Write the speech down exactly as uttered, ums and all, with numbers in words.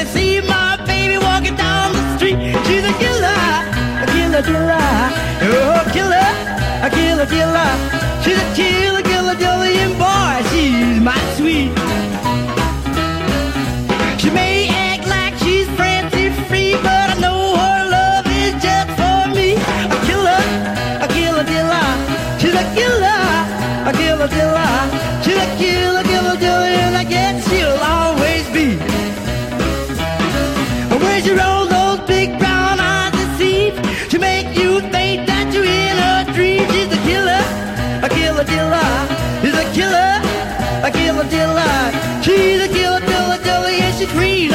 see my baby walking down the street. She's a killer, a killer, killer. Oh, killer, a killer, killer. She's a killer, killer, killer, and boy, she's my sweet. She may act like she's fancy free, but I know her love is just for me. A killer, a killer, killer. She's a killer, a killer, killer. She's a killer, killer, killer, and I guess she'll always be. When she rolls those big brown eyes that seem to make you think that you're in her dream. She's a killer, a killer, killer. She's a killer, a killer, killer. She's a killer, killer, killer, yeah, she's free.